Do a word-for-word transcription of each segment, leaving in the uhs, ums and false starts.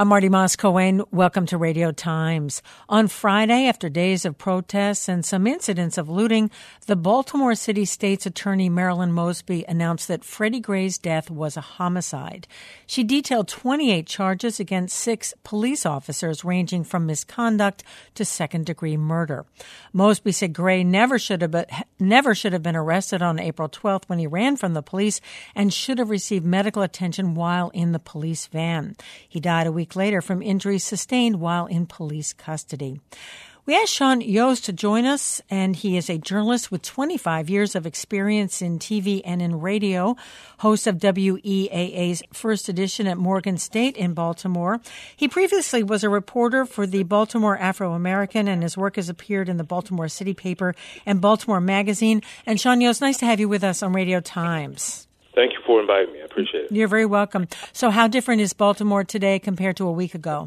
I'm Marty Moss-Cohen. Welcome to Radio Times. On Friday, after days of protests and some incidents of looting, the Baltimore City State's Attorney Marilyn Mosby announced that Freddie Gray's death was a homicide. She detailed twenty-eight charges against six police officers, ranging from misconduct to second-degree murder. Mosby said Gray never should have been, never should have been arrested on April twelfth when he ran from the police and should have received medical attention while in the police van. He died a week later from injuries sustained while in police custody. We asked Sean Yost to join us, and he is a journalist with twenty-five years of experience in T V and in radio, host of W E A A's First Edition at Morgan State in Baltimore. He previously was a reporter for the Baltimore Afro-American, and his work has appeared in the Baltimore City Paper and Baltimore Magazine. And Sean Yost, nice to have you with us on Radio Times. Thank you for inviting me. I appreciate it. You're very welcome. So how different is Baltimore today compared to a week ago?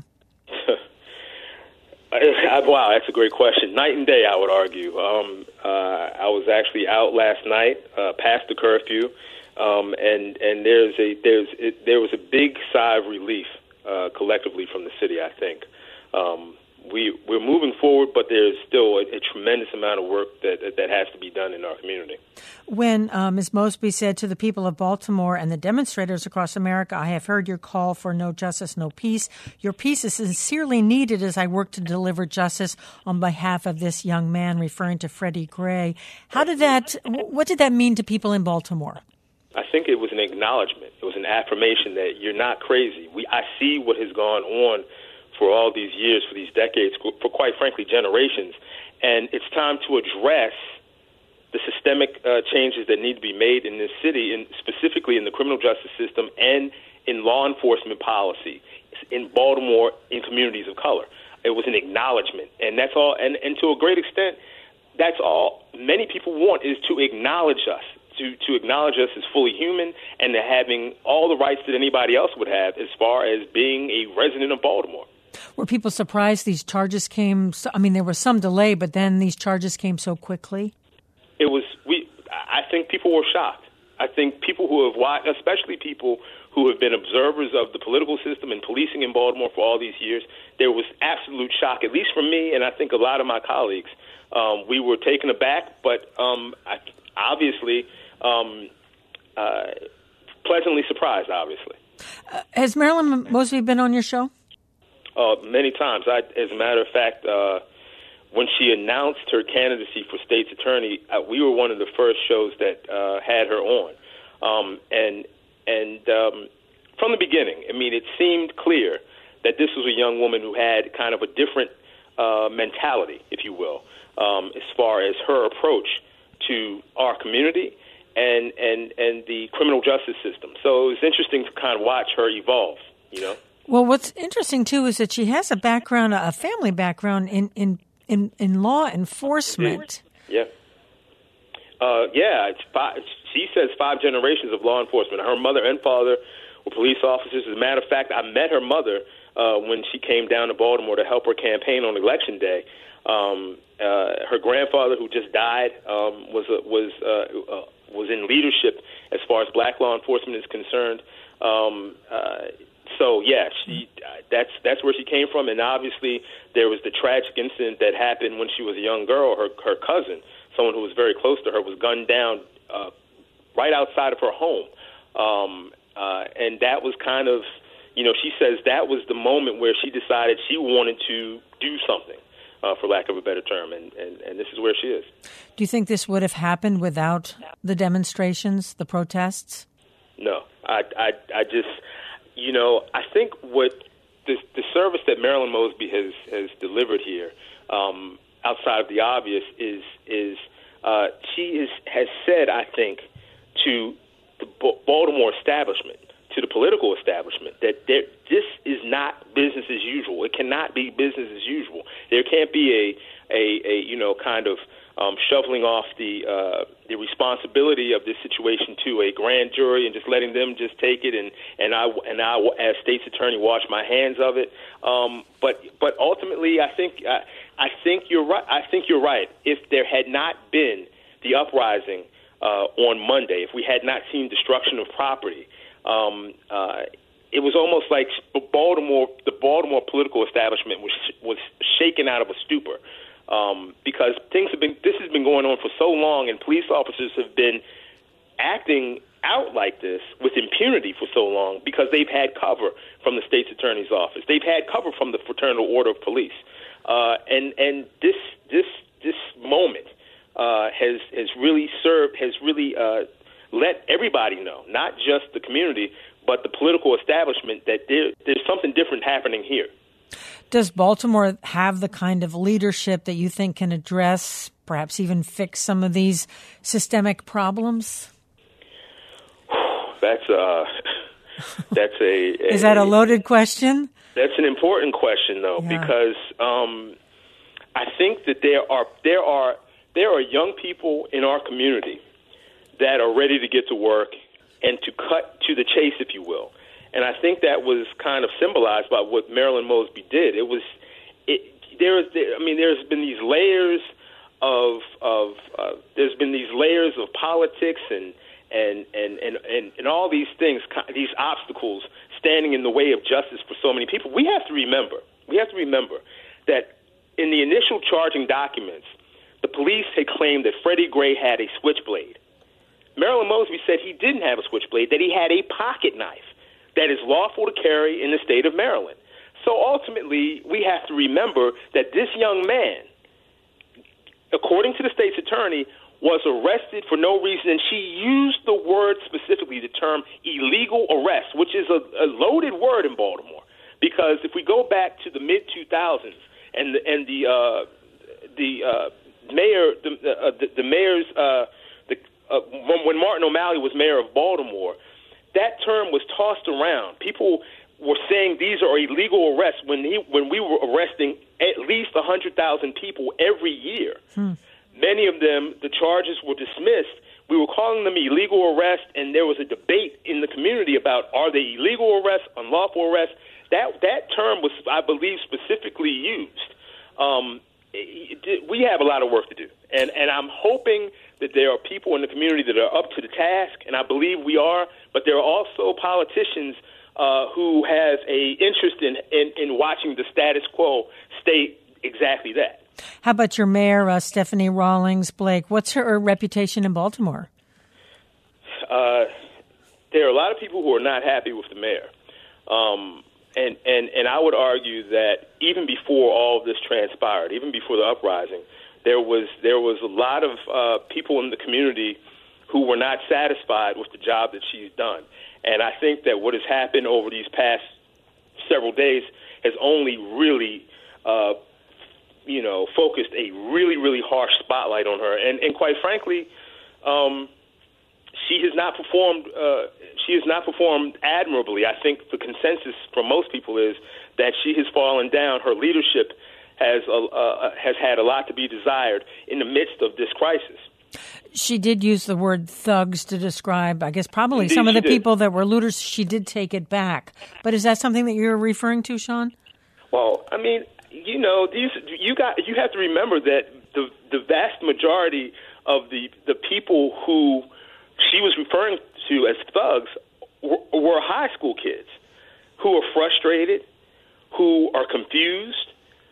Wow, that's a great question. Night and day, I would argue. Um, uh, I was actually out last night, uh, past the curfew, um, and and there's a there's it, there was a big sigh of relief uh, collectively from the city. I think um, we we're moving forward, but there's still a, a tremendous amount of work that that has to be done in our community. When uh, Miz Mosby said to the people of Baltimore and the demonstrators across America, "I have heard your call for no justice, no peace. Your peace is sincerely needed as I work to deliver justice on behalf of this young man," referring to Freddie Gray. How did that, what did that mean to people in Baltimore? I think it was an acknowledgement. It was an affirmation that you're not crazy. We I see what has gone on for all these years, for these decades, for quite frankly, generations. And it's time to address the systemic uh, changes that need to be made in this city, and specifically in the criminal justice system and in law enforcement policy in Baltimore, in communities of color. It was an acknowledgement, and that's all. And, and to a great extent, that's all many people want, is to acknowledge us, to, to acknowledge us as fully human and to having all the rights that anybody else would have as far as being a resident of Baltimore. Were people surprised these charges came? I mean, there was some delay, but then these charges came so quickly? It was, we, I think people were shocked. I think people who have watched, especially people who have been observers of the political system and policing in Baltimore for all these years, there was absolute shock, at least from me and I think a lot of my colleagues. Um, we were taken aback, but um, I, obviously um, uh, pleasantly surprised, obviously. Uh, has Marilyn Mosby been on your show? Uh, many times. I, as a matter of fact, uh, when she announced her candidacy for state's attorney, uh, we were one of the first shows that uh, had her on. Um, and and um, from the beginning, I mean, it seemed clear that this was a young woman who had kind of a different uh, mentality, if you will, um, as far as her approach to our community and, and, and the criminal justice system. So it was interesting to kind of watch her evolve, you know? Well, what's interesting, too, is that she has a background, a family background in, in, in, in law enforcement. Yeah. Uh, yeah, it's five, she says five generations of law enforcement. Her mother and father were police officers. As a matter of fact, I met her mother uh, when she came down to Baltimore to help her campaign on Election Day. Um, uh, her grandfather, who just died, um, was uh, was uh, uh, was in leadership as far as black law enforcement is concerned. Um, uh, So, yeah, she, uh, that's that's where she came from. And obviously there was the tragic incident that happened when she was a young girl. Her her cousin, someone who was very close to her, was gunned down uh, right outside of her home. Um, uh, and that was kind of, you know, she says that was the moment where she decided she wanted to do something, uh, for lack of a better term. And, and, and this is where she is. Do you think this would have happened without the demonstrations, the protests? No, I, I, I just... You know, I think what the, the service that Marilyn Mosby has, has delivered here, um, outside of the obvious, is is uh, she is has said, I think, to the Baltimore establishment, to the political establishment, that there, this is not business as usual. It cannot be business as usual. There can't be a a, a you know kind of um, shoveling off the uh, the responsibility of this situation to a grand jury and just letting them just take it, and and I and I as state's attorney wash my hands of it. Um, but but ultimately, I think I, I think you're right. I think you're right. If there had not been the uprising uh, on Monday, if we had not seen destruction of property, um, uh, it was almost like Baltimore, the Baltimore political establishment was was shaken out of a stupor um, because things have been. This has been going on for so long, and police officers have been acting out like this with impunity for so long because they've had cover from the state's attorney's office. They've had cover from the Fraternal Order of Police, uh, and and this this this moment uh, has has really served has really uh, let everybody know, not just the community, but the political establishment, that there, there's something different happening here. Does Baltimore have the kind of leadership that you think can address, perhaps even fix some of these systemic problems? That's uh, that's a, a is that a loaded question? That's an important question, though, yeah. because um, I think that there are there are there are young people in our community that are ready to get to work and to cut to the chase, if you will. And I think that was kind of symbolized by what Marilyn Mosby did. It was, it, there is, there, I mean, there's been these layers of, of uh, there's been these layers of politics and and, and, and, and, and all these things, these obstacles standing in the way of justice for so many people. We have to remember, we have to remember that in the initial charging documents, the police had claimed that Freddie Gray had a switchblade. Marilyn Mosby said he didn't have a switchblade, that he had a pocket knife that is lawful to carry in the state of Maryland. So ultimately, we have to remember that this young man, according to the state's attorney, was arrested for no reason, and she used the word specifically, the term illegal arrest, which is a, a loaded word in Baltimore, because if we go back to the mid two thousands and the, and the uh, the uh, mayor, the, uh, the, the mayor's uh, Uh, when, when Martin O'Malley was mayor of Baltimore, that term was tossed around. People were saying these are illegal arrests when he when we were arresting at least one hundred thousand people every year. Hmm. Many of them, the charges were dismissed. We were calling them illegal arrests, and there was a debate in the community about are they illegal arrests, unlawful arrests. That that term was, I believe, specifically used. Um, it, we have a lot of work to do, and and I'm hoping that there are people in the community that are up to the task, and I believe we are, but there are also politicians uh, who have a interest in, in, in watching the status quo stay exactly that. How about your mayor, uh, Stephanie Rawlings Blake? What's her reputation in Baltimore? Uh, there are a lot of people who are not happy with the mayor. Um, and, and, and I would argue that even before all of this transpired, even before the uprising, There was there was a lot of uh, people in the community who were not satisfied with the job that she's done. And I think that what has happened over these past several days has only really, uh, you know, focused a really, really harsh spotlight on her. And, and quite frankly, um, she has not performed. Uh, she has not performed admirably. I think the consensus from most people is that she has fallen down. Her leadership has a, uh, has had a lot to be desired in the midst of this crisis. She did use the word thugs to describe, I guess, probably Indeed, some of the did. people that were looters. She did take it back. But is that something that you're referring to, Sean? Well, I mean, you know, these you got you have to remember that the the vast majority of the, the people who she was referring to as thugs were, were high school kids who are frustrated, who are confused,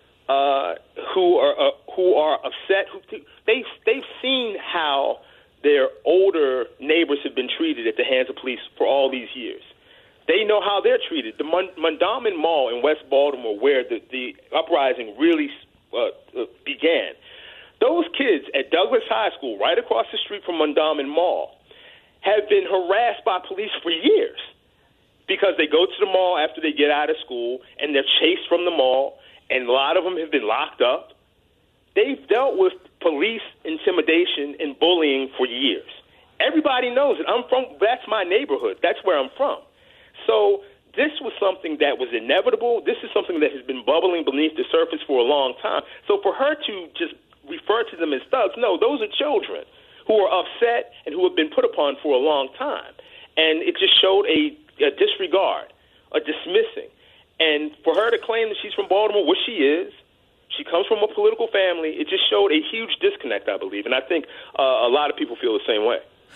Uh, who are uh, who are upset. Who they they've seen how their older neighbors have been treated at the hands of police for all these years. They know how they're treated. The Mondawmin Mall in West Baltimore, where the, the uprising really uh, began, those kids at Douglas High School, right across the street from Mondawmin Mall, have been harassed by police for years because they go to the mall after they get out of school and they're chased from the mall. And a lot of them have been locked up. They've dealt with police intimidation and bullying for years. Everybody knows it. I'm from, that's my neighborhood. That's where I'm from. So this was something that was inevitable. This is something that has been bubbling beneath the surface for a long time. So for her to just refer to them as thugs, no, those are children who are upset and who have been put upon for a long time. And it just showed a, a disregard, a dismissing. And for her to claim that she's from Baltimore, which she is, she comes from a political family, it just showed a huge disconnect, I believe. And I think uh, a lot of people feel the same way.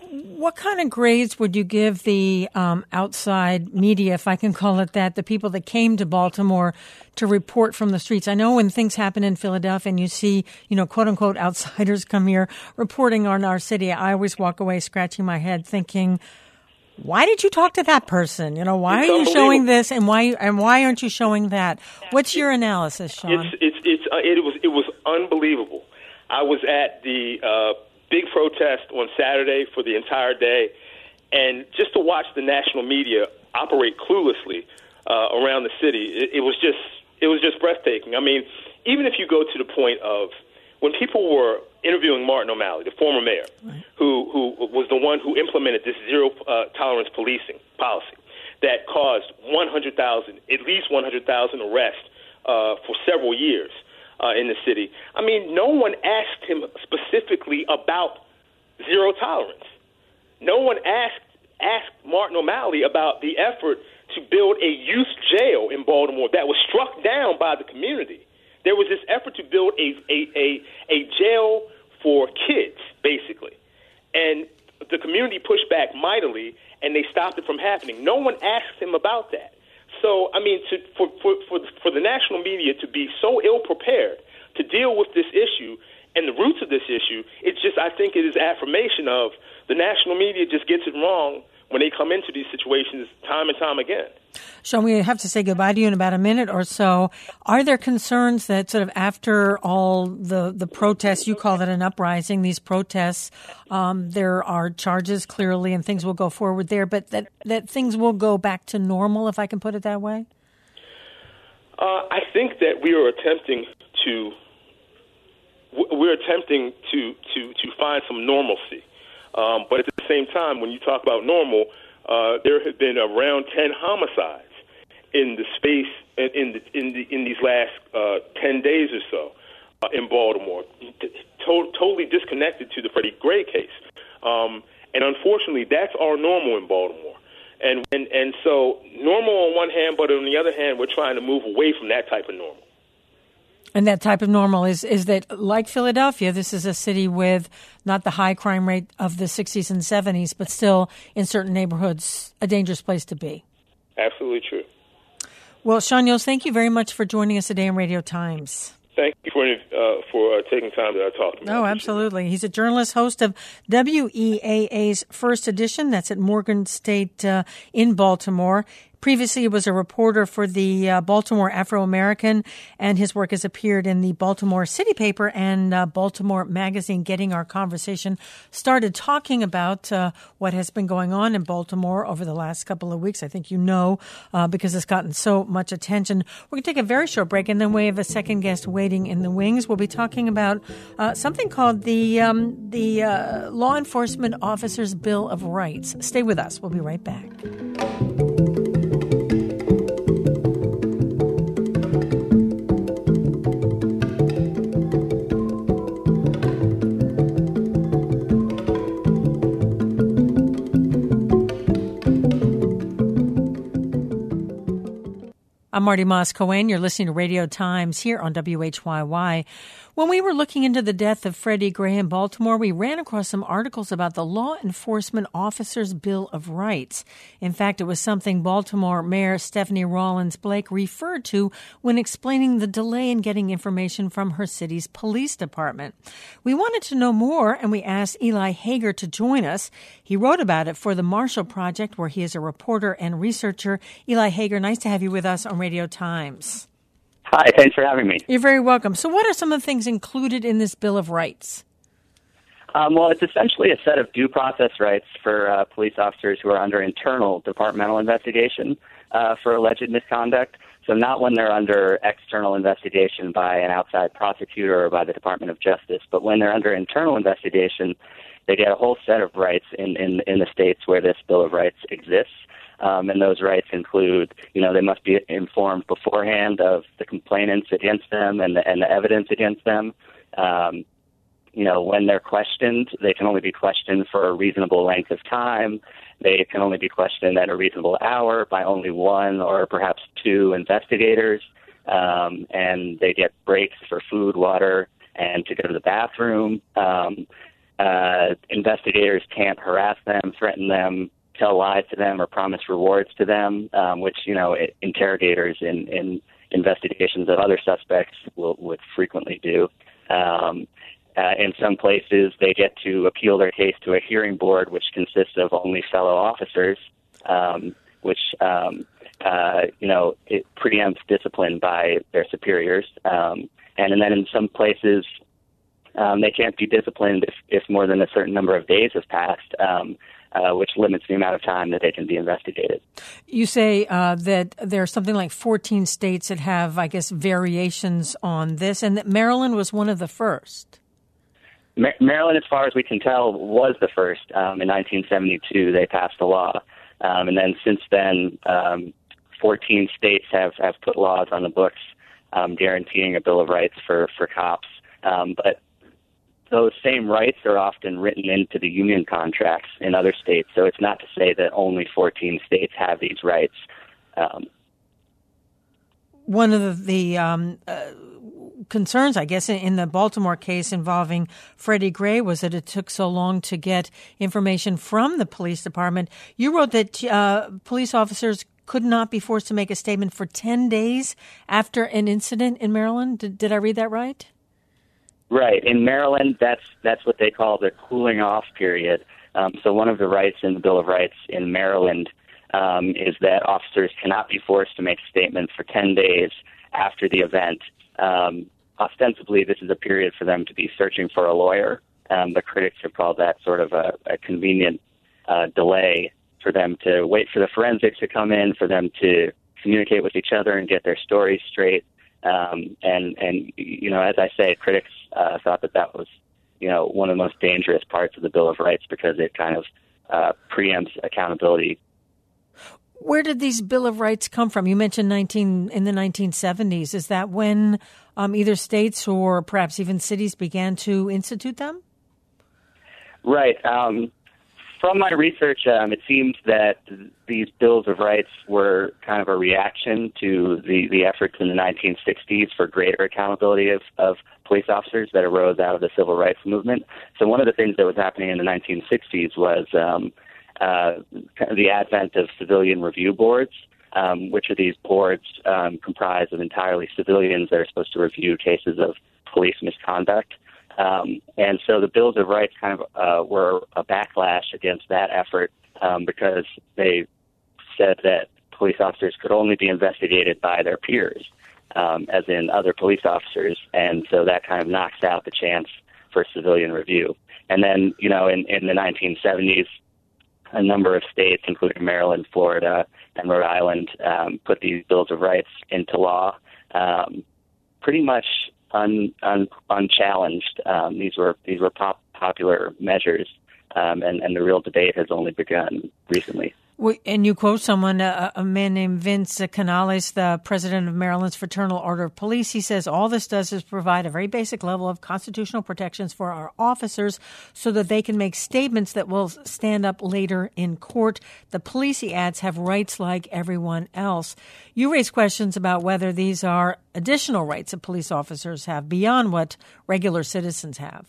What kind of grades would you give the um, outside media, if I can call it that, the people that came to Baltimore to report from the streets? I know when things happen in Philadelphia and you see, you know, quote unquote outsiders come here reporting on our city, I always walk away scratching my head thinking, why did you talk to that person? You know, why it's are you showing this and why and why aren't you showing that? What's your analysis, Sean? It's it's, it's uh, it was it was unbelievable. I was at the uh, big protest on Saturday for the entire day, and just to watch the national media operate cluelessly uh, around the city, it, it was just it was just breathtaking. I mean, even if you go to the point of when people were interviewing Martin O'Malley, the former mayor, right, who who was the one who implemented this zero uh, tolerance policing policy that caused one hundred thousand, at least one hundred thousand arrests uh, for several years uh, in the city. I mean, no one asked him specifically about zero tolerance. No one asked asked Martin O'Malley about the effort to build a youth jail in Baltimore that was struck down by the community. There was this effort to build a, a, a, a jail for kids, basically. And the community pushed back mightily, and they stopped it from happening. No one asked him about that. So, I mean, to, for, for, for, for the national media to be so ill-prepared to deal with this issue and the roots of this issue, it's just, I think it is affirmation of the national media just gets it wrong when they come into these situations time and time again. Sean, we have to say goodbye to you in about a minute or so. Are there concerns that sort of after all the, the protests, you call it an uprising, these protests, um, there are charges clearly and things will go forward there, but that, that things will go back to normal, if I can put it that way? Uh, I think that we are attempting to we're attempting to, to, to find some normalcy. Um, but at the same time, when you talk about normal, uh, there have been around ten homicides in the space in the, in the, in these last uh, ten days or so uh, in Baltimore, to- totally disconnected to the Freddie Gray case. Um, and unfortunately, that's our normal in Baltimore. And, and and so normal on one hand, but on the other hand, we're trying to move away from that type of normal. And that type of normal is, is that, like Philadelphia, this is a city with not the high crime rate of the sixties and seventies, but still, in certain neighborhoods, a dangerous place to be. Absolutely true. Well, Sean Yost, thank you very much for joining us today on Radio Times. Thank you for uh, for uh, taking time to talk to me. Oh, absolutely. He's a journalist, host of W E A A's First Edition. That's at Morgan State uh, in Baltimore. Previously, he was a reporter for the uh, Baltimore Afro-American, and his work has appeared in the Baltimore City Paper and uh, Baltimore Magazine. Getting our conversation started talking about uh, what has been going on in Baltimore over the last couple of weeks. I think you know, uh, because it's gotten so much attention. We're going to take a very short break, and then we have a second guest waiting in the wings. We'll be talking about uh, something called the um, the uh, Law Enforcement Officers' Bill of Rights. Stay with us. We'll be right back. I'm Marty Moss-Cohen. You're listening to Radio Times here on W H Y Y. When we were looking into the death of Freddie Gray in Baltimore, we ran across some articles about the Law Enforcement Officers' Bill of Rights. In fact, it was something Baltimore Mayor Stephanie Rawlins Blake referred to when explaining the delay in getting information from her city's police department. We wanted to know more, and we asked Eli Hager to join us. He wrote about it for the Marshall Project, where he is a reporter and researcher. Eli Hager, nice to have you with us on Radio Times. Hi, thanks for having me. You're very welcome. So what are some of the things included in this Bill of Rights? Um, well, it's essentially a set of due process rights for uh, police officers who are under internal departmental investigation uh, for alleged misconduct. So not when they're under external investigation by an outside prosecutor or by the Department of Justice, but when they're under internal investigation, they get a whole set of rights in, in, in the states where this Bill of Rights exists. Um, and those rights include, you know, they must be informed beforehand of the complainants against them and the, and the evidence against them. Um, you know, when they're questioned, they can only be questioned for a reasonable length of time. They can only be questioned at a reasonable hour by only one or perhaps two investigators. Um, and they get breaks for food, water, and to go to the bathroom. Um, uh, investigators can't harass them, threaten them, tell lies to them, or promise rewards to them, um, which, you know, it, interrogators in, in investigations of other suspects will, would frequently do. Um, uh, in some places, they get to appeal their case to a hearing board, which consists of only fellow officers, um, which, um, uh, you know, it preempts discipline by their superiors. Um, and, and then in some places, um, they can't be disciplined if, if more than a certain number of days have passed, um, uh, which limits the amount of time that they can be investigated. You say uh, that there are something like fourteen states that have, I guess, variations on this, and that Maryland was one of the first. Ma- Maryland, as far as we can tell, was the first. Um, in nineteen seventy-two, they passed a law. Um, and then since then, um, fourteen states have, have put laws on the books um, guaranteeing a Bill of Rights for, for cops. Um, but those same rights are often written into the union contracts in other states. So it's not to say that only fourteen states have these rights. Um, One of the, the um, uh, concerns, I guess, in, in the Baltimore case involving Freddie Gray was that it took so long to get information from the police department. You wrote that uh, police officers could not be forced to make a statement for ten days after an incident in Maryland. Did, did I read that right? Right. In Maryland, that's that's what they call the cooling off period. Um, so one of the rights in the Bill of Rights in Maryland um, is that officers cannot be forced to make a statement for ten days after the event. Um, ostensibly, this is a period for them to be searching for a lawyer. Um, the critics have called that sort of a, a convenient uh, delay for them to wait for the forensics to come in, for them to communicate with each other and get their stories straight. Um, and, and, you know, as I say, critics uh, thought that that was, you know, one of the most dangerous parts of the Bill of Rights because it kind of uh, preempts accountability. Where did these Bill of Rights come from? You mentioned nineteen in the nineteen seventies. Is that when um, either states or perhaps even cities began to institute them? Right. Um, from my research, um, it seems that these Bills of Rights were kind of a reaction to the, the efforts in the nineteen sixties for greater accountability of, of police officers that arose out of the civil rights movement. So one of the things that was happening in the nineteen sixties was um, uh, the advent of civilian review boards, um, which are these boards um, comprised of entirely civilians that are supposed to review cases of police misconduct. Um, and so the Bills of Rights kind of uh, were a backlash against that effort um, because they said that police officers could only be investigated by their peers, um, as in other police officers. And so that kind of knocks out the chance for civilian review. And then, you know, in, in the nineteen seventies, a number of states, including Maryland, Florida, and Rhode Island, um, put these Bills of Rights into law, um, pretty much un, un, unchallenged. Um, these were these were pop, popular measures, um, and, and the real debate has only begun recently. And you quote someone, a, a man named Vince Canales, the president of Maryland's Fraternal Order of Police. He says all this does is provide a very basic level of constitutional protections for our officers so that they can make statements that will stand up later in court. The police, he adds, have rights like everyone else. You raise questions about whether these are additional rights that police officers have beyond what regular citizens have.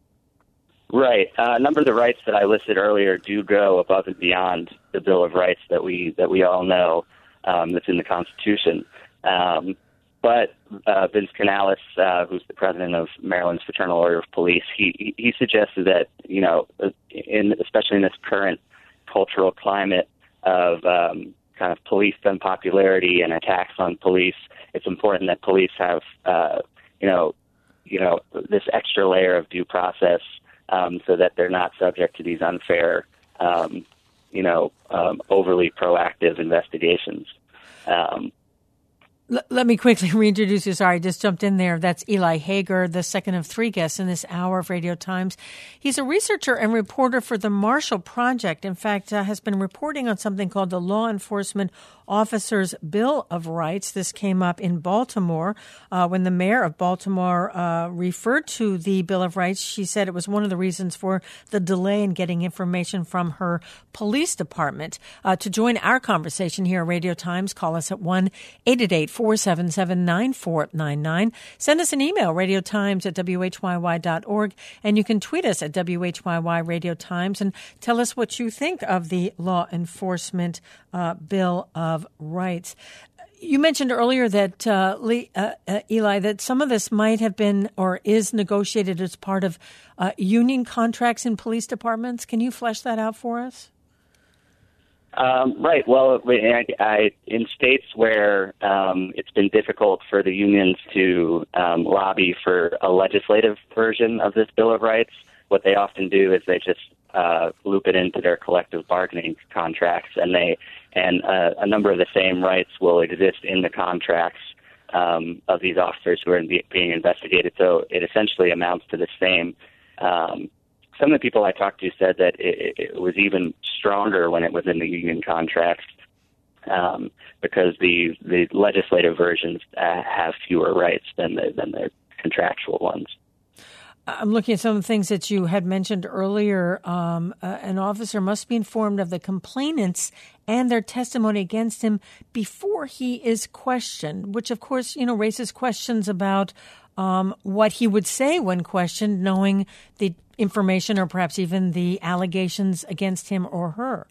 Right. Uh, a number of the rights that I listed earlier do go above and beyond the Bill of Rights that we that we all know um, that's in the Constitution. Um, but uh, Vince Canales, uh, who's the president of Maryland's Fraternal Order of Police, he he suggested that, you know, in especially in this current cultural climate of um, kind of police unpopularity and attacks on police, it's important that police have uh, you know you know this extra layer of due process. Um, so that they're not subject to these unfair, um, you know, um, overly proactive investigations. Um, L- let me quickly reintroduce you. Sorry, I just jumped in there. That's Eli Hager, the second of three guests in this hour of Radio Times. He's a researcher and reporter for the Marshall Project. In fact, uh, has been reporting on something called the Law Enforcement Officers' Bill of Rights. This came up in Baltimore uh, when the mayor of Baltimore uh, referred to the Bill of Rights. She said it was one of the reasons for the delay in getting information from her police department. Uh, to join our conversation here at Radio Times, call us at one eight eight eight, four four seven seven, nine four nine nine. Send us an email, radiotimes at w h y y dot org, and you can tweet us at W H Y Y Radio Times and tell us what you think of the Law Enforcement uh, Bill of Rights. You mentioned earlier that, uh, Lee, uh, uh, Eli, that some of this might have been or is negotiated as part of uh, union contracts in police departments. Can you flesh that out for us? Um, right. Well, I, I, in states where um, it's been difficult for the unions to um, lobby for a legislative version of this Bill of Rights, what they often do is they just uh, loop it into their collective bargaining contracts, and they and uh, a number of the same rights will exist in the contracts um, of these officers who are in be, being investigated. So it essentially amounts to the same. Um, some of the people I talked to said that it, it was even stronger when it was in the union contracts um, because the the legislative versions uh, have fewer rights than the than the contractual ones. I'm looking at some of the things that you had mentioned earlier. Um, uh, an officer must be informed of the complainants and their testimony against him before he is questioned, which, of course, you know, raises questions about um, what he would say when questioned, knowing the information or perhaps even the allegations against him or her.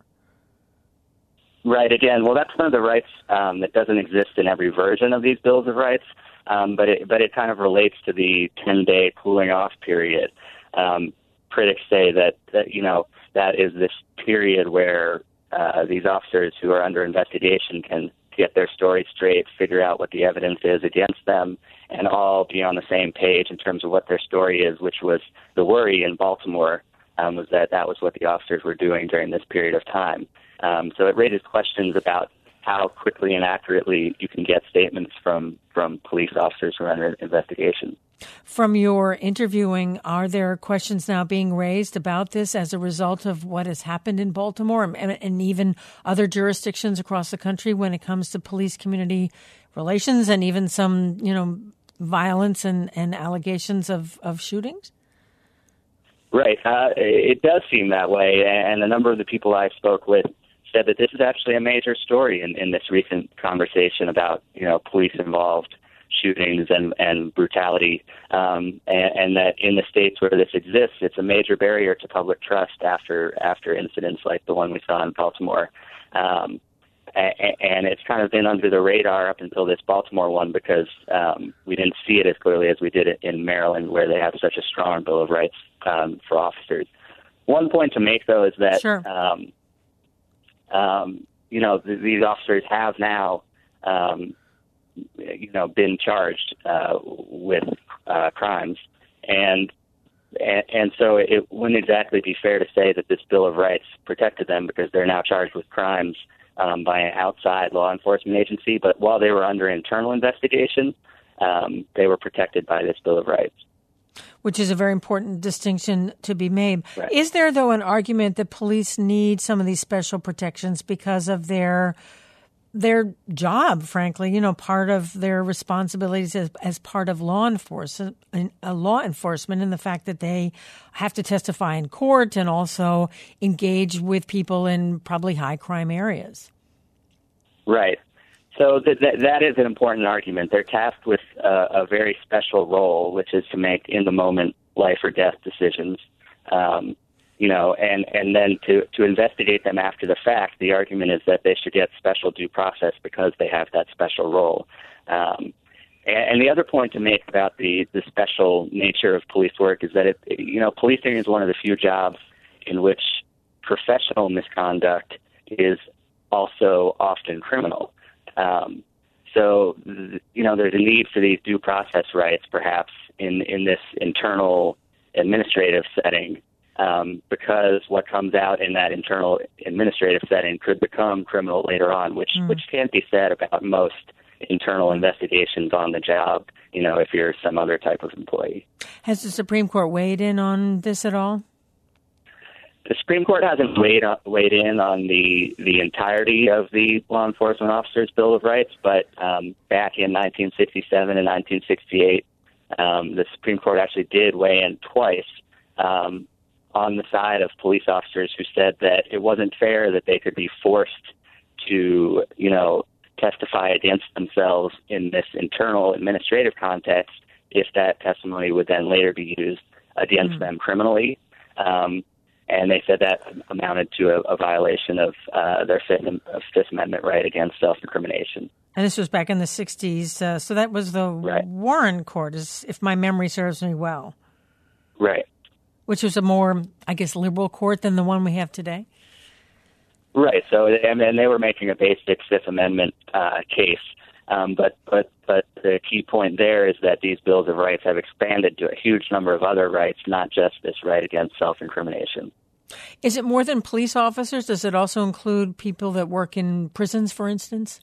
Right. Again, well, that's one of the rights um, that doesn't exist in every version of these bills of rights. Um, but it but it kind of relates to the ten-day cooling off period. Um, critics say that, that you know that is this period where uh, these officers who are under investigation can get their story straight, figure out what the evidence is against them, and all be on the same page in terms of what their story is. Which was the worry in Baltimore um, was that that was what the officers were doing during this period of time. Um, so it raises questions about how quickly and accurately you can get statements from, from police officers who are under investigation. From your interviewing, are there questions now being raised about this as a result of what has happened in Baltimore and, and even other jurisdictions across the country when it comes to police-community relations and even some, you know, violence and, and allegations of, of shootings? Right. Uh, it does seem that way, and a number of the people I spoke with said that this is actually a major story in, in this recent conversation about, you know, police-involved shootings and, and brutality, um, and, and that in the states where this exists, it's a major barrier to public trust after after incidents like the one we saw in Baltimore. Um, and, and it's kind of been under the radar up until this Baltimore one because um, we didn't see it as clearly as we did it in Maryland, where they have such a strong Bill of Rights um, for officers. One point to make, though, is that Sure. um, Um, you know, th- these officers have now, um, you know, been charged uh, with uh, crimes, and, and and so it wouldn't exactly be fair to say that this Bill of Rights protected them because they're now charged with crimes um, by an outside law enforcement agency. But while they were under internal investigation, um, they were protected by this Bill of Rights. Which is a very important distinction to be made. Right. Is there, though, an argument that police need some of these special protections because of their their job, frankly, you know, part of their responsibilities as, as part of law enforcement, uh, law enforcement, and the fact that they have to testify in court and also engage with people in probably high crime areas? Right. So th- th- that is an important argument. They're tasked with uh, a very special role, which is to make in-the-moment life or death decisions, um, you know, and, and then to, to investigate them after the fact. The argument is that they should get special due process because they have that special role. Um, and, and the other point to make about the, the special nature of police work is that, it, you know, policing is one of the few jobs in which professional misconduct is also often criminal. Um, so, you know, there's a need for these due process rights, perhaps, in, in this internal administrative setting, um, because what comes out in that internal administrative setting could become criminal later on, which, mm. which can't be said about most internal investigations on the job, you know, if you're some other type of employee. Has the Supreme Court weighed in on this at all? The Supreme Court hasn't weighed, weighed in on the, the entirety of the Law Enforcement Officers' Bill of Rights, but um, back in nineteen sixty-seven and nineteen sixty-eight, um, the Supreme Court actually did weigh in twice um, on the side of police officers who said that it wasn't fair that they could be forced to, you know, testify against themselves in this internal administrative context if that testimony would then later be used against mm. them criminally. Um, and they said that amounted to a, a violation of uh, their Fifth, Fifth Amendment right against self-incrimination. And this was back in the sixties, uh, so that was the right. Warren Court, if my memory serves me well. Right. Which was a more, I guess, liberal court than the one we have today? Right. So, and, and they were making a basic Fifth Amendment uh, case. Um, but, but, but the key point there is that these bills of rights have expanded to a huge number of other rights, not just this right against self-incrimination. Is it more than police officers? Does it also include people that work in prisons, for instance?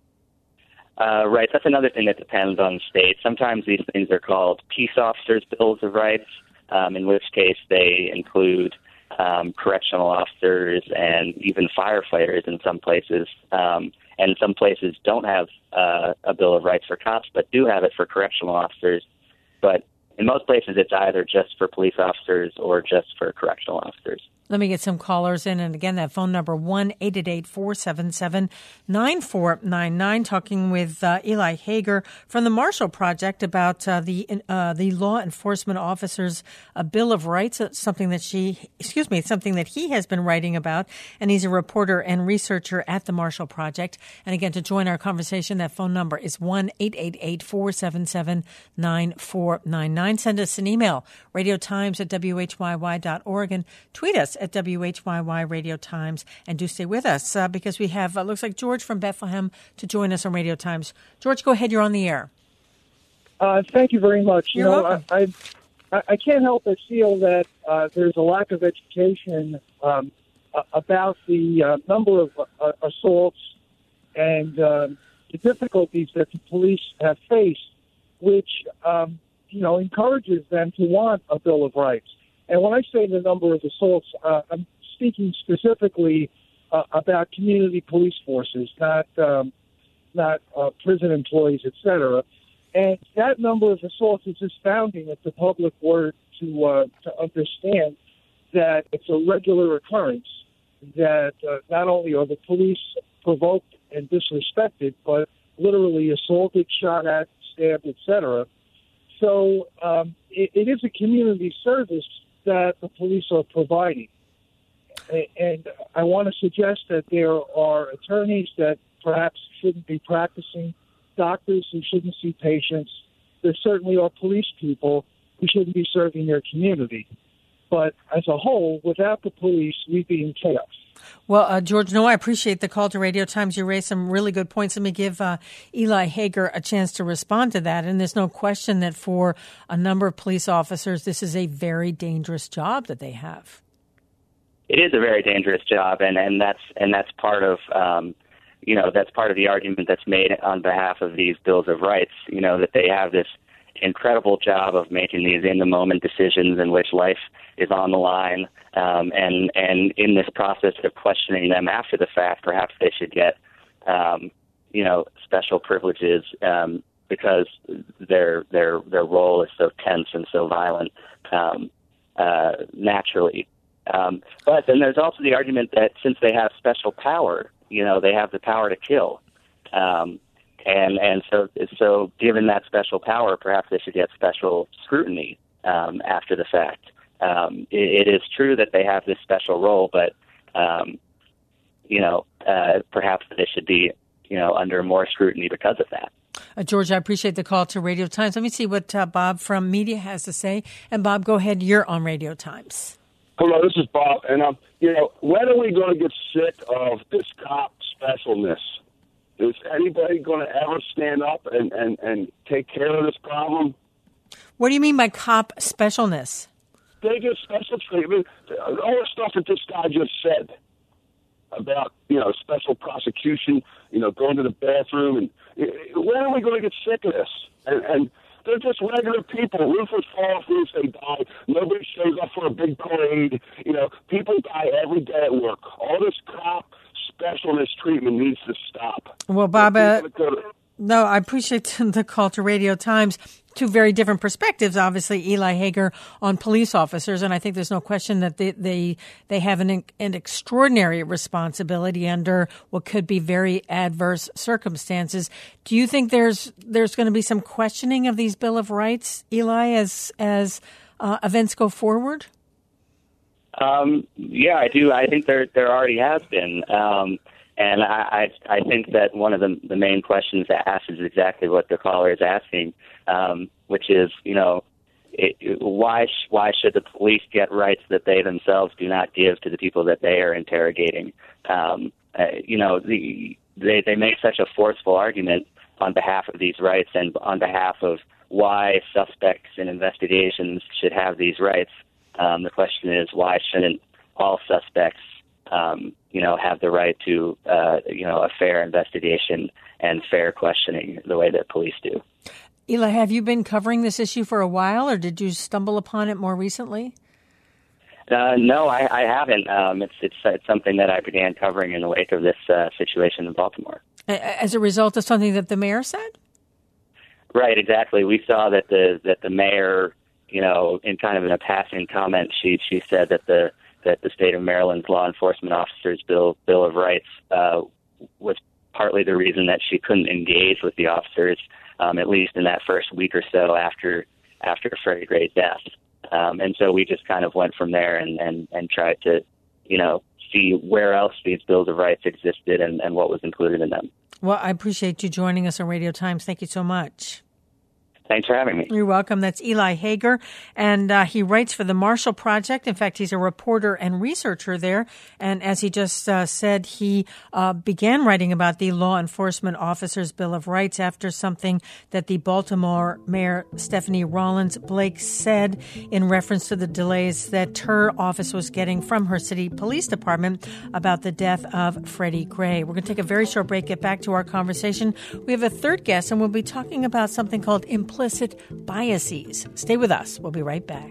Uh, right. That's another thing that depends on the state. Sometimes these things are called peace officers' bills of rights, um, in which case they include um, correctional officers and even firefighters in some places. Um, and some places don't have uh, a bill of rights for cops, but do have it for correctional officers. But in most places, it's either just for police officers or just for correctional officers. Let me get some callers in. And again, that phone number, one eight eight eight, four seven seven, nine four nine nine, talking with uh, Eli Hager from the Marshall Project about uh, the uh, the law enforcement officers' uh, Bill of Rights, uh, something that she, excuse me, something that he has been writing about. And he's a reporter and researcher at the Marshall Project. And again, to join our conversation, that phone number is one eight eight eight, four seven seven, nine four nine nine. Send us an email, radio times at w h y y dot org, and tweet us at W H Y Y Radio Times, and do stay with us uh, because we have, uh, looks like George from Bethlehem to join us on Radio Times. George, go ahead. You're on the air. Uh, thank you very much. You're you know, welcome. I, I, I can't help but feel that uh, there's a lack of education um, about the uh, number of uh, assaults and uh, the difficulties that the police have faced, which, um, you know, encourages them to want a Bill of Rights. And when I say the number of assaults, uh, I'm speaking specifically uh, about community police forces, not um, not uh, prison employees, et cetera. And that number of assaults is astounding if the public were to uh, to understand that it's a regular occurrence, that uh, not only are the police provoked and disrespected, but literally assaulted, shot at, stabbed, et cetera. So um, it, it is a community service that the police are providing. And I want to suggest that there are attorneys that perhaps shouldn't be practicing, doctors who shouldn't see patients. There certainly are police people who shouldn't be serving their community. But as a whole, without the police, we'd be in chaos. Well, uh, George, no, I appreciate the call to Radio Times. You raised some really good points. Let me give uh, Eli Hager a chance to respond to that. And there's no question that for a number of police officers, this is a very dangerous job that they have. It is a very dangerous job, and, and that's and that's part of um, you know that's part of the argument that's made on behalf of these bills of rights. You know that they have this incredible job of making these in-the-moment decisions in which life is on the line, um, and and in this process of questioning them after the fact, perhaps they should get, um, you know, special privileges um, because their their their role is so tense and so violent um, uh, naturally. Um, but then there's also the argument that since they have special power, you know, they have the power to kill. Um, And and so so given that special power, perhaps they should get special scrutiny um, after the fact. Um, it, it is true that they have this special role, but um, you know uh, perhaps they should be you know under more scrutiny because of that. Uh, George, I appreciate the call to Radio Times. Let me see what uh, Bob from Media has to say. And Bob, go ahead. You're on Radio Times. Hello, this is Bob, and um, you know when are we going to get sick of this cop specialness? Is anybody going to ever stand up and, and, and take care of this problem? What do you mean by cop specialness? They get special treatment. All the stuff that this guy just said about, you know, special prosecution, you know, going to the bathroom. And when are we going to get sick of this? And, and they're just regular people. Roofers fall off roofs, they die. Nobody shows up for a big parade. You know, people die every day at work. All this cop specialness treatment needs to stop. Well, Bob, uh, no, I appreciate the call to Radio Times. two very different perspectives, obviously, Eli Hager on police officers, and I think there's no question that they they, they have an, an extraordinary responsibility under what could be very adverse circumstances. Do you think there's there's going to be some questioning of these Bill of Rights, Eli, as as uh, events go forward? Um, yeah, I do. I think there there already has been. Um, and I, I, I think that one of the, the main questions asked is exactly what the caller is asking, um, which is, you know, it, it, why sh- why should the police get rights that they themselves do not give to the people that they are interrogating? Um, uh, you know, the, they, they make such a forceful argument on behalf of these rights and on behalf of why suspects in investigations should have these rights. Um, the question is, why shouldn't all suspects, um, you know, have the right to, uh, you know, a fair investigation and fair questioning the way that police do? Eli, have you been covering this issue for a while, or did you stumble upon it more recently? Uh, no, I, I haven't. Um, it's, it's it's something that I began covering in the wake of this uh, situation in Baltimore. As a result of something that the mayor said? Right, exactly. We saw that the that the mayor, you know, in kind of in a passing comment, she she said that the that the state of Maryland's law enforcement officers bill bill of rights uh, was partly the reason that she couldn't engage with the officers, um, at least in that first week or so after after Freddie Gray's death. Um, and so we just kind of went from there and, and, and tried to, you know, see where else these bills of rights existed and, and what was included in them. Well, I appreciate you joining us on Radio Times. Thank you so much. Thanks for having me. You're welcome. That's Eli Hager, and uh, he writes for the Marshall Project. In fact, he's a reporter and researcher there. And as he just uh, said, he uh, began writing about the Law Enforcement Officers' Bill of Rights after something that the Baltimore Mayor Stephanie Rawlins Blake said in reference to the delays that her office was getting from her city police department about the death of Freddie Gray. We're going to take a very short break, get back to our conversation. We have a third guest, and we'll be talking about something called implicit biases. Stay with us. We'll be right back.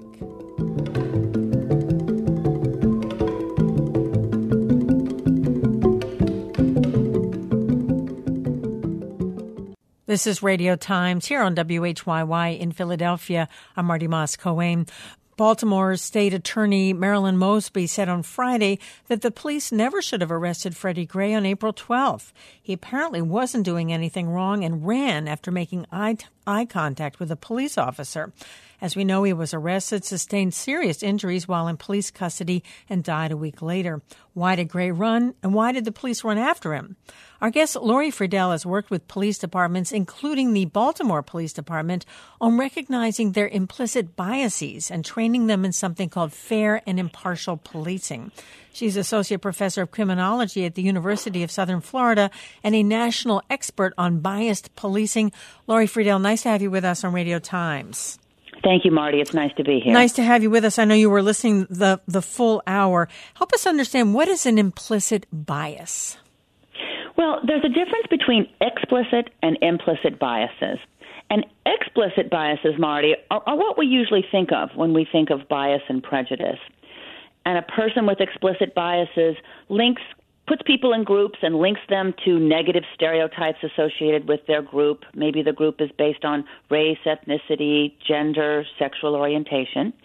This is Radio Times here on W H Y Y in Philadelphia. I'm Marty Moss-Cohen. Baltimore State Attorney Marilyn Mosby said on Friday that the police never should have arrested Freddie Gray on April twelfth. He apparently wasn't doing anything wrong and ran after making eye, t- eye contact with a police officer. As we know, he was arrested, sustained serious injuries while in police custody, and died a week later. Why did Gray run, and why did the police run after him? Our guest, Lori Friedel, has worked with police departments, including the Baltimore Police Department, on recognizing their implicit biases and training them in something called fair and impartial policing. She's associate professor of criminology at the University of Southern Florida and a national expert on biased policing. Lori Friedel, nice to have you with us on Radio Times. Thank you, Marty. It's nice to be here. Nice to have you with us. I know you were listening the the full hour. Help us understand, what is an implicit bias? Well, there's a difference between explicit and implicit biases. And explicit biases, Marty, are, are what we usually think of when we think of bias and prejudice. And a person with explicit biases links puts people in groups and links them to negative stereotypes associated with their group. Maybe the group is based on race, ethnicity, gender, sexual orientation.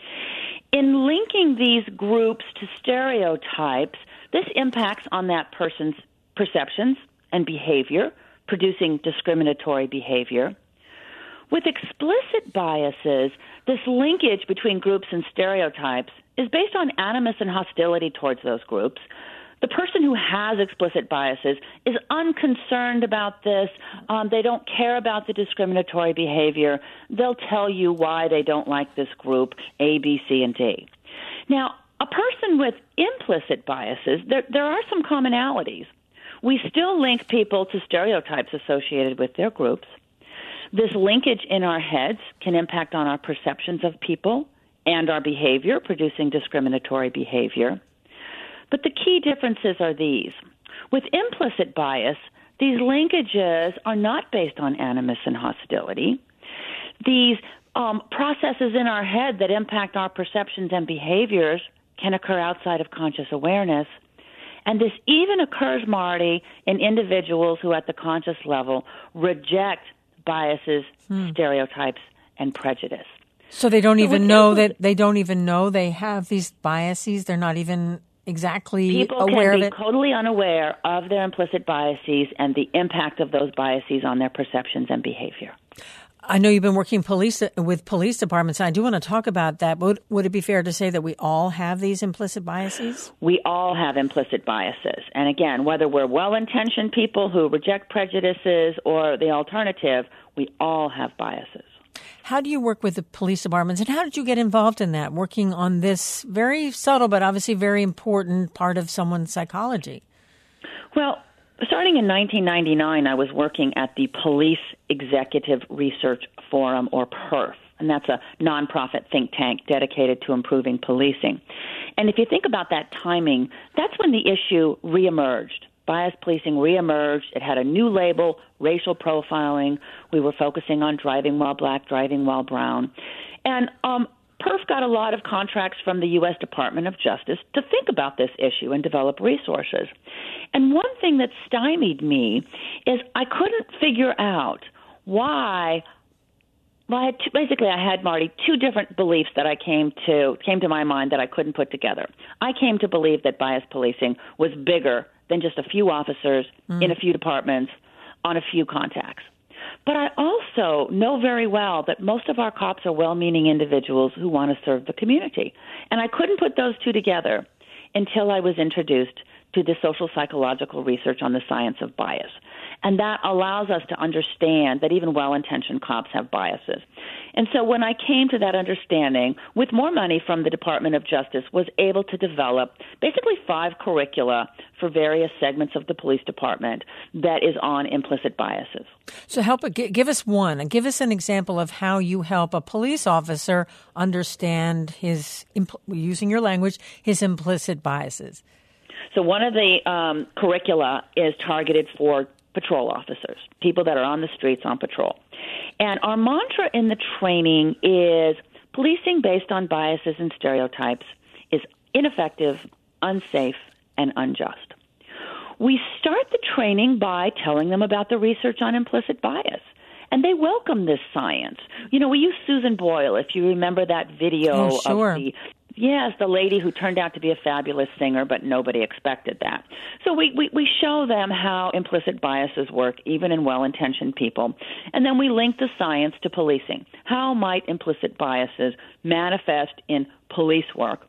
In linking these groups to stereotypes, this impacts on that person's perceptions and behavior, producing discriminatory behavior. With explicit biases, this linkage between groups and stereotypes is based on animus and hostility towards those groups. The person who has explicit biases is unconcerned about this. Um, they don't care about the discriminatory behavior. They'll tell you why they don't like this group, A, B, C, and D. Now, a person with implicit biases, there, there are some commonalities. We still link people to stereotypes associated with their groups. This linkage in our heads can impact on our perceptions of people and our behavior, producing discriminatory behavior. But the key differences are these. With implicit bias, these linkages are not based on animus and hostility. These um, processes in our head that impact our perceptions and behaviors can occur outside of conscious awareness. And this even occurs, Marty, in individuals who at the conscious level reject biases, hmm. stereotypes, and prejudice. So they don't So even with know impl- that they don't even know they have these biases. They're not even exactly People aware can of be it. totally unaware of their implicit biases and the impact of those biases on their perceptions and behavior. I know you've been working police with police departments, and I do want to talk about that. Would, would it be fair to say that we all have these implicit biases? We all have implicit biases. And again, whether we're well-intentioned people who reject prejudices or the alternative, we all have biases. How do you work with the police departments, and how did you get involved in that, working on this very subtle but obviously very important part of someone's psychology? Well, starting in nineteen ninety-nine, I was working at the Police Executive Research Forum, or P E R F, and that's a nonprofit think tank dedicated to improving policing. And if you think about that timing, that's when the issue reemerged. Bias policing reemerged. It had a new label, racial profiling. We were focusing on driving while black, driving while brown. And um, P E R F got a lot of contracts from the U S Department of Justice to think about this issue and develop resources. And one thing that stymied me is I couldn't figure out why. Well, I had two, basically, I had, Marty, two different beliefs that I came to came to my mind that I couldn't put together. I came to believe that bias policing was bigger than just a few officers mm. in a few departments on a few contacts. But I also know very well that most of our cops are well-meaning individuals who want to serve the community. And I couldn't put those two together until I was introduced to the social psychological research on the science of bias. And that allows us to understand that even well-intentioned cops have biases. And so when I came to that understanding, with more money from the Department of Justice, was able to develop basically five curricula for various segments of the police department that is on implicit biases. So help give us one. Give us an example of how you help a police officer understand his, using your language, his implicit biases. So one of the um, curricula is targeted for patrol officers, people that are on the streets on patrol. And our mantra in the training is policing based on biases and stereotypes is ineffective, unsafe, and unjust. We start the training by telling them about the research on implicit bias. And they welcome this science. You know, we use Susan Boyle, if you remember that video oh, sure. of the Yes, the lady who turned out to be a fabulous singer, but nobody expected that. So we, we, we show them how implicit biases work, even in well-intentioned people. And then we link the science to policing. How might implicit biases manifest in police work?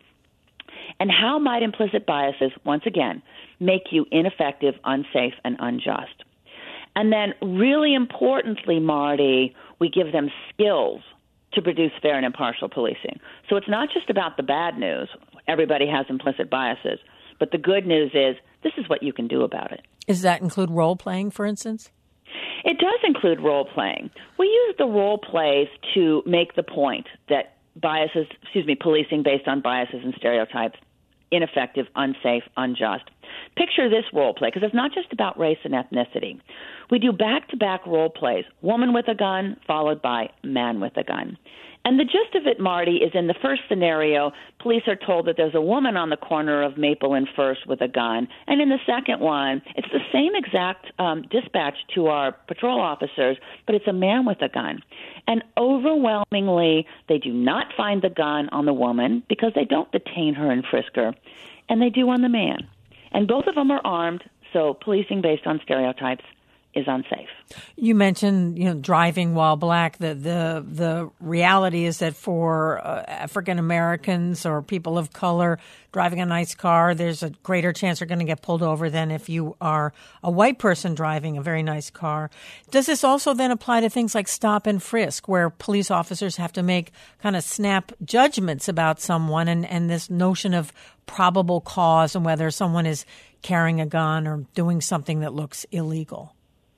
And how might implicit biases, once again, make you ineffective, unsafe, and unjust? And then really importantly, Marty, we give them skills to produce fair and impartial policing. So it's not just about the bad news. Everybody has implicit biases. But the good news is this is what you can do about it. Does that include role-playing, for instance? It does include role-playing. We use the role plays to make the point that biases, excuse me, policing based on biases and stereotypes, ineffective, unsafe, unjust. Picture this role play, because it's not just about race and ethnicity. We do back-to-back role plays, woman with a gun followed by man with a gun. And the gist of it, Marty, is in the first scenario, police are told that there's a woman on the corner of Maple and First with a gun. And in the second one, it's the same exact um, dispatch to our patrol officers, but it's a man with a gun. And overwhelmingly, they do not find the gun on the woman because they don't detain her and frisk her, and they do on the man. And both of them are armed, so policing based on stereotypes is unsafe. You mentioned, you know, driving while black. The the the reality is that for uh, African Americans or people of color driving a nice car, there's a greater chance you're going to get pulled over than if you are a white person driving a very nice car. Does this also then apply to things like stop and frisk, where police officers have to make kind of snap judgments about someone, and, and this notion of probable cause and whether someone is carrying a gun or doing something that looks illegal?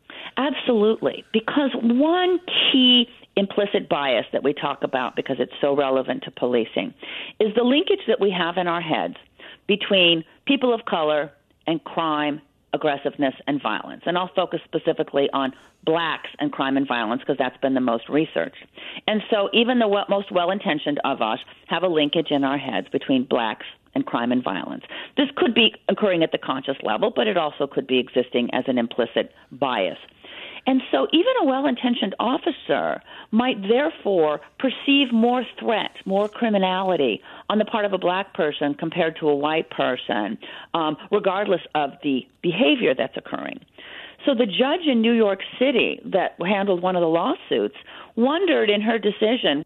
Absolutely, because one key implicit bias that we talk about, because it's so relevant to policing, is the linkage that we have in our heads between people of color and crime, aggressiveness, and violence. And I'll focus specifically on blacks and crime and violence because that's been the most researched. And so even the well, most well-intentioned of us have a linkage in our heads between blacks and crime and violence. This could be occurring at the conscious level, but it also could be existing as an implicit bias. And so even a well-intentioned officer might therefore perceive more threat, more criminality on the part of a black person compared to a white person, um, regardless of the behavior that's occurring. So the judge in New York City that handled one of the lawsuits wondered in her decision.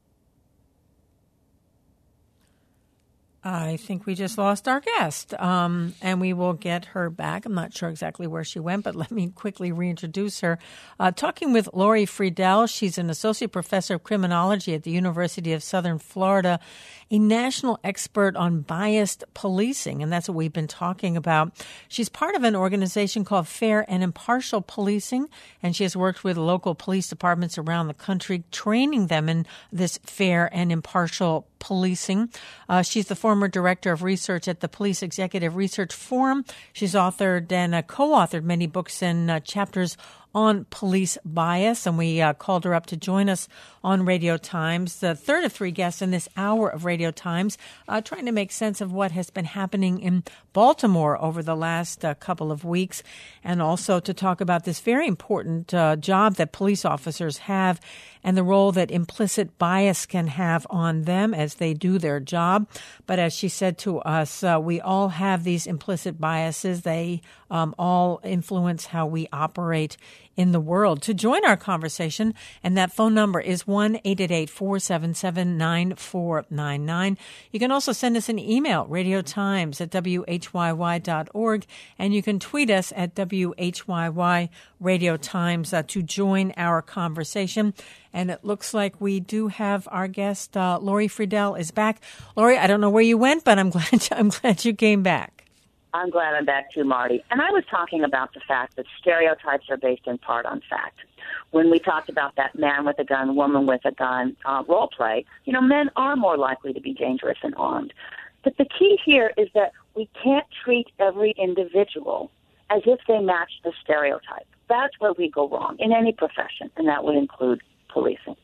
I think we just lost our guest, um, and we will get her back. I'm not sure exactly where she went, but let me quickly reintroduce her. Uh, talking with Lori Friedel. She's an associate professor of criminology at the University of Southern Florida, a national expert on biased policing, and that's what we've been talking about. She's part of an organization called Fair and Impartial Policing, and she has worked with local police departments around the country, training them in this fair and impartial policing. Uh, she's the former director of research at the Police Executive Research Forum. She's authored and uh, co-authored many books and uh, chapters on police bias, and we uh, called her up to join us on Radio Times, the third of three guests in this hour of Radio Times, uh, trying to make sense of what has been happening in Baltimore over the last uh, couple of weeks, and also to talk about this very important uh, job that police officers have and the role that implicit bias can have on them as they do their job. But as she said to us, uh, we all have these implicit biases. They um, all influence how we operate in the world. To join our conversation, and that phone number is one eight eight eight, four seven seven, nine four nine nine. You can also send us an email, radiotimes at w h y y dot org, and you can tweet us at W H Y Y Radio Times uh, to join our conversation. And it looks like we do have our guest, uh, Lori Friedel, is back. Lori, I don't know where you went, but I'm glad I'm glad you came back. I'm glad I'm back too, Marty. And I was talking about the fact that stereotypes are based in part on fact. When we talked about that man with a gun, woman with a gun uh, role play, you know, men are more likely to be dangerous and armed. But the key here is that we can't treat every individual as if they match the stereotype. That's where we go wrong in any profession, and that would include policing.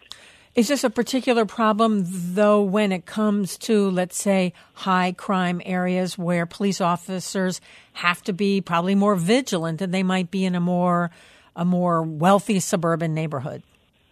Is this a particular problem, though, when it comes to, let's say, high crime areas where police officers have to be probably more vigilant than they might be in a more a more wealthy suburban neighborhood?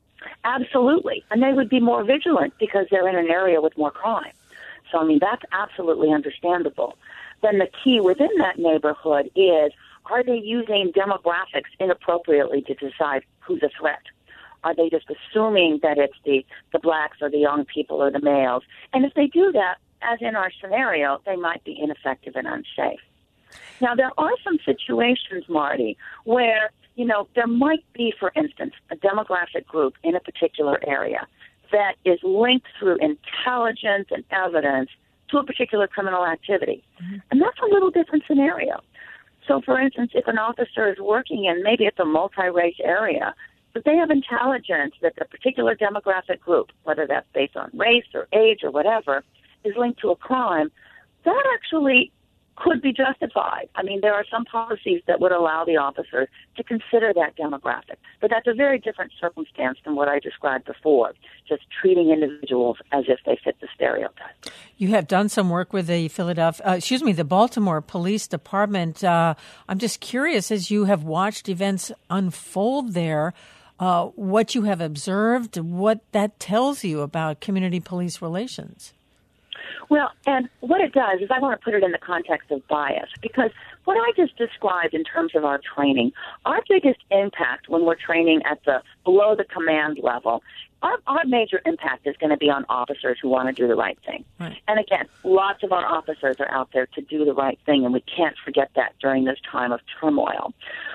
Absolutely. And they would be more vigilant because they're in an area with more crime. So, I mean, that's absolutely understandable. Then the key within that neighborhood is, are they using demographics inappropriately to decide who's a threat? Are they just assuming that it's the, the blacks or the young people or the males? And if they do that, as in our scenario, they might be ineffective and unsafe. Now, there are some situations, Marty, where, you know, there might be, for instance, a demographic group in a particular area that is linked through intelligence and evidence to a particular criminal activity. Mm-hmm. And that's a little different scenario. So, for instance, if an officer is working in, maybe it's a multi-race area, but they have intelligence that the particular demographic group, whether that's based on race or age or whatever, is linked to a crime, that actually could be justified. I mean, there are some policies that would allow the officers to consider that demographic. But that's a very different circumstance than what I described before, just treating individuals as if they fit the stereotype. You have done some work with the Philadelphia, uh, excuse me, the Baltimore Police Department. Uh, I'm just curious, as you have watched events unfold there, uh, what you have observed, what that tells you about community police relations. Well, and what it does is I want to put it in the context of bias, because what I just described in terms of our training, our biggest impact when we're training at the below the command level, our, our major impact is going to be on officers who want to do the right thing. Right. And again, lots of our officers are out there to do the right thing, and we can't forget that during this time of turmoil.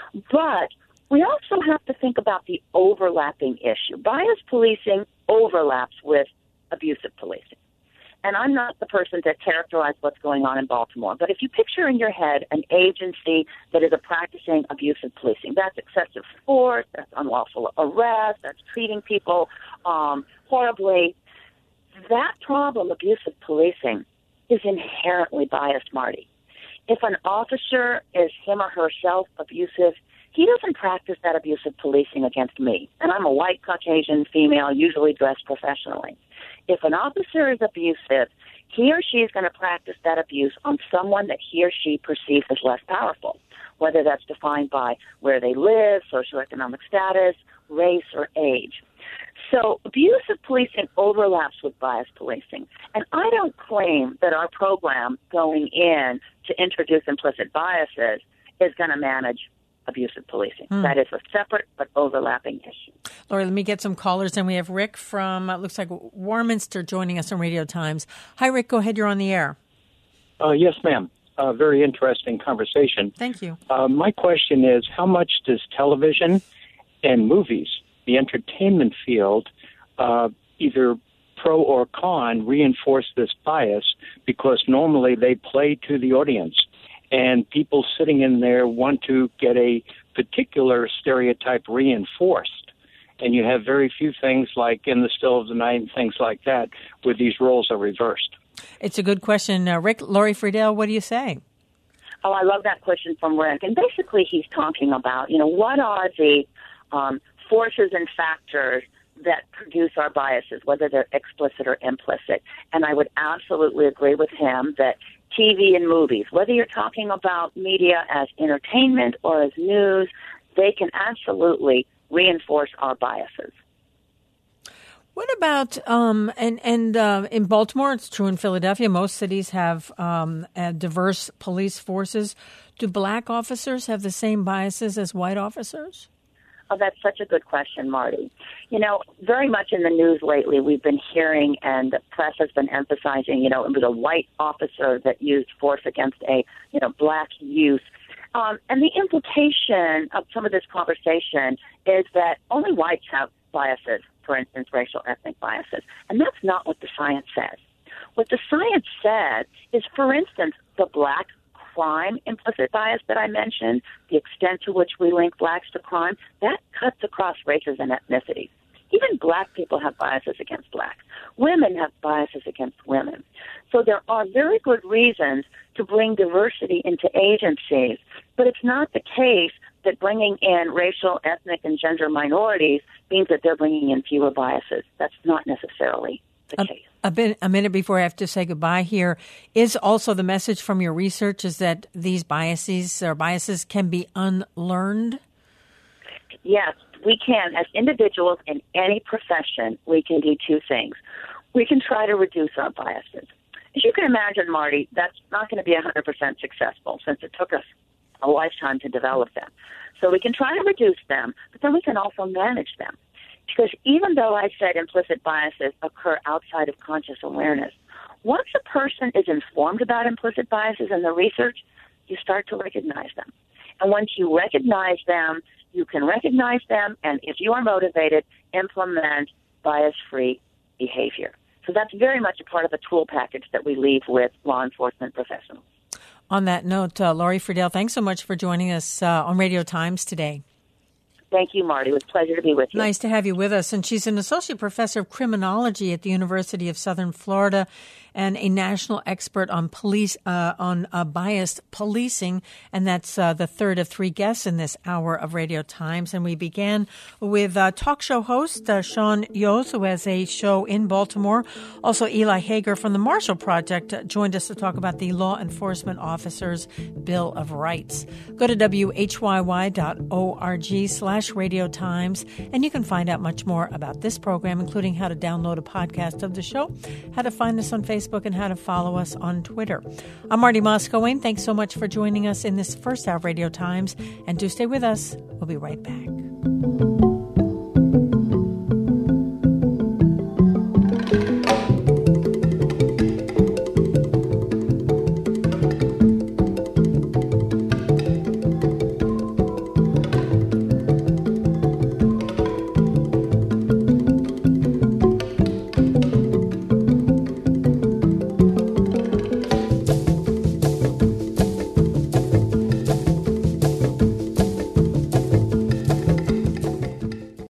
But we also have to think about the overlapping issue. Bias policing overlaps with abusive policing. And I'm not the person to characterize what's going on in Baltimore, but if you picture in your head an agency that is a practicing abusive policing, that's excessive force, that's unlawful arrest, that's treating people um, horribly, that problem, abusive policing, is inherently biased, Marty. If an officer is him or herself abusive, he doesn't practice that abusive policing against me. And I'm a white Caucasian female, usually dressed professionally. If an officer is abusive, he or she is going to practice that abuse on someone that he or she perceives as less powerful, whether that's defined by where they live, socioeconomic status, race, or age. So abusive policing overlaps with bias policing. And I don't claim that our program going in to introduce implicit biases is going to manage abusive policing. Mm. That is a separate but overlapping issue. Lori, let me get some callers. And we have Rick from, uh, looks like Warminster, joining us on Radio Times. Hi, Rick. Go ahead. You're on the air. Uh, yes, ma'am. Uh, very interesting conversation. Thank you. Uh, my question is, how much does television and movies, the entertainment field, uh, either pro or con, reinforce this bias? Because normally they play to the audience, and people sitting in there want to get a particular stereotype reinforced. And you have very few things like In the Still of the Night and things like that where these roles are reversed. It's a good question. Uh, Rick, Lori Friedel, what do you say? Oh, I love that question from Rick. And basically he's talking about, you know, what are the um, forces and factors that produce our biases, whether they're explicit or implicit. And I would absolutely agree with him that T V and movies, whether you're talking about media as entertainment or as news, they can absolutely reinforce our biases. What about, um, and, and uh, in Baltimore, it's true in Philadelphia, most cities have um, uh, diverse police forces. Do black officers have the same biases as white officers? Oh, that's such a good question, Marty. You know, very much in the news lately, we've been hearing, and the press has been emphasizing, you know, it was a white officer that used force against a, you know, black youth. Um, and the implication of some of this conversation is that only whites have biases, for instance, racial ethnic biases. And that's not what the science says. What the science says is, for instance, the black crime implicit bias that I mentioned, the extent to which we link blacks to crime, that cuts across races and ethnicities. Even black people have biases against blacks. Women have biases against women. So there are very good reasons to bring diversity into agencies, but it's not the case that bringing in racial, ethnic, and gender minorities means that they're bringing in fewer biases. That's not necessarily the a, case. A, bit, a minute before I have to say goodbye here, is also the message from your research is that these biases or biases can be unlearned? Yes, we can. As individuals in any profession, we can do two things. We can try to reduce our biases. As you can imagine, Marty, that's not going to be one hundred percent successful since it took us a lifetime to develop them. So we can try to reduce them, but then we can also manage them. Because even though I said implicit biases occur outside of conscious awareness, once a person is informed about implicit biases in the research, you start to recognize them. And once you recognize them, you can recognize them, and if you are motivated, implement bias-free behavior. So that's very much a part of the tool package that we leave with law enforcement professionals. On that note, uh, Lori Friedel, thanks so much for joining us uh, on Radio Times today. Thank you, Marty. It was a pleasure to be with you. Nice to have you with us. And she's an associate professor of criminology at the University of Southern Florida and a national expert on police uh, on uh, biased policing. And that's uh, the third of three guests in this hour of Radio Times. And we began with uh, talk show host uh, Sean Yost, who has a show in Baltimore. Also, Eli Hager from the Marshall Project uh, joined us to talk about the Law Enforcement Officers Bill of Rights. Go to W H Y Y dot org slash Radio Times, and you can find out much more about this program, including how to download a podcast of the show, how to find us on Facebook, and how to follow us on Twitter. I'm Marty Moscowane. Thanks so much for joining us in this first hour of Radio Times, and do stay with us. We'll be right back.